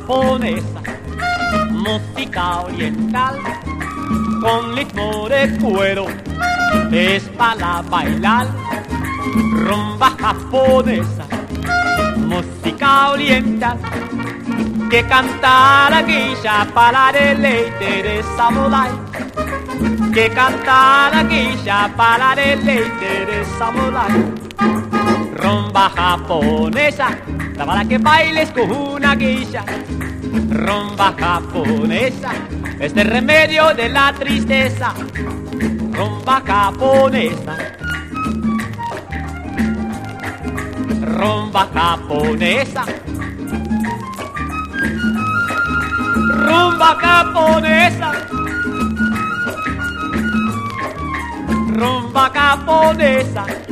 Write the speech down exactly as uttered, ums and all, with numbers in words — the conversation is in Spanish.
japonesa, música oriental, con ritmo de cuero, es para bailar. Rumba japonesa, música oriental, que canta la geisha para deleite de samurái, que canta la geisha para deleite de samurái. Rumba japonesa, para que bailes con una geisha. Rumba japonesa, es el remedio de la tristeza. Rumba japonesa, rumba japonesa, rumba japonesa, rumba japonesa.